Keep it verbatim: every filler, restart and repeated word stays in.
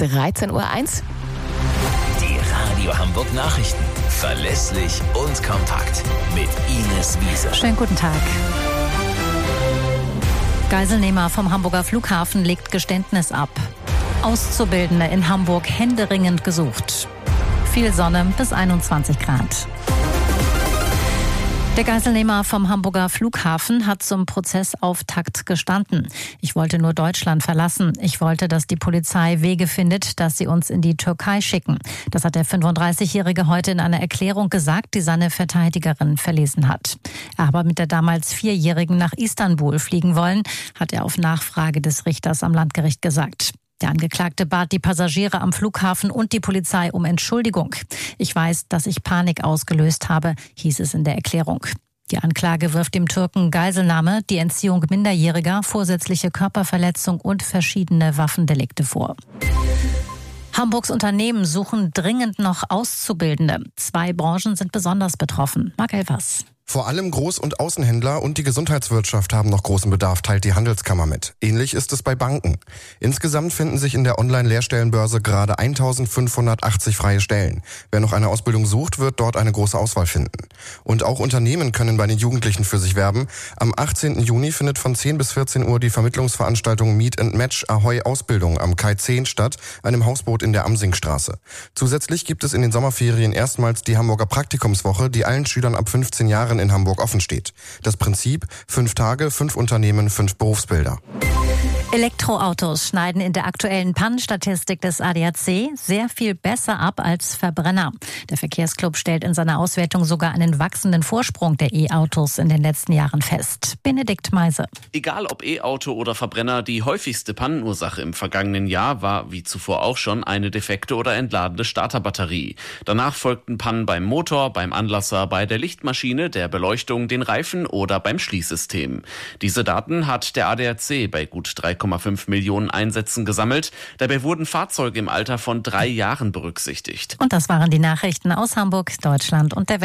dreizehn Uhr eins. Die Radio Hamburg Nachrichten. Verlässlich und kompakt. Mit Ines Wiese. Schönen guten Tag. Geiselnehmer vom Hamburger Flughafen legt Geständnis ab. Auszubildende in Hamburg händeringend gesucht. Viel Sonne bis einundzwanzig Grad. Der Geiselnehmer vom Hamburger Flughafen hat zum Prozessauftakt gestanden. Ich wollte nur Deutschland verlassen. Ich wollte, dass die Polizei Wege findet, dass sie uns in die Türkei schicken. Das hat der fünfunddreißigjährige heute in einer Erklärung gesagt, die seine Verteidigerin verlesen hat. Er habe mit der damals Vierjährigen nach Istanbul fliegen wollen, hat er auf Nachfrage des Richters am Landgericht gesagt. Der Angeklagte bat die Passagiere am Flughafen und die Polizei um Entschuldigung. Ich weiß, dass ich Panik ausgelöst habe, hieß es in der Erklärung. Die Anklage wirft dem Türken Geiselnahme, die Entziehung Minderjähriger, vorsätzliche Körperverletzung und verschiedene Waffendelikte vor. Hamburgs Unternehmen suchen dringend noch Auszubildende. Zwei Branchen sind besonders betroffen. Marc Elvers. Vor allem Groß- und Außenhändler und die Gesundheitswirtschaft haben noch großen Bedarf, teilt die Handelskammer mit. Ähnlich ist es bei Banken. Insgesamt finden sich in der Online-Lehrstellenbörse gerade eintausendfünfhundertachtzig freie Stellen. Wer noch eine Ausbildung sucht, wird dort eine große Auswahl finden. Und auch Unternehmen können bei den Jugendlichen für sich werben. Am achtzehnten Juni findet von zehn bis vierzehn Uhr die Vermittlungsveranstaltung Meet and Match Ahoi Ausbildung am Kai zehn statt, einem Hausboot in der Amsingstraße. Zusätzlich gibt es in den Sommerferien erstmals die Hamburger Praktikumswoche, die allen Schülern ab fünfzehn Jahren in Hamburg offen steht. Das Prinzip: fünf Tage, fünf Unternehmen, fünf Berufsbilder. Elektroautos schneiden in der aktuellen Pannenstatistik des A D A C sehr viel besser ab als Verbrenner. Der Verkehrsclub stellt in seiner Auswertung sogar einen wachsenden Vorsprung der E-Autos in den letzten Jahren fest. Benedikt Meise. Egal ob E-Auto oder Verbrenner, die häufigste Pannenursache im vergangenen Jahr war, wie zuvor auch schon, eine defekte oder entladene Starterbatterie. Danach folgten Pannen beim Motor, beim Anlasser, bei der Lichtmaschine, der Beleuchtung, den Reifen oder beim Schließsystem. Diese Daten hat der A D A C bei gut drei Komma fünf Millionen Einsätzen gesammelt. Dabei wurden Fahrzeuge im Alter von drei Jahren berücksichtigt. Und das waren die Nachrichten aus Hamburg, Deutschland und der Welt.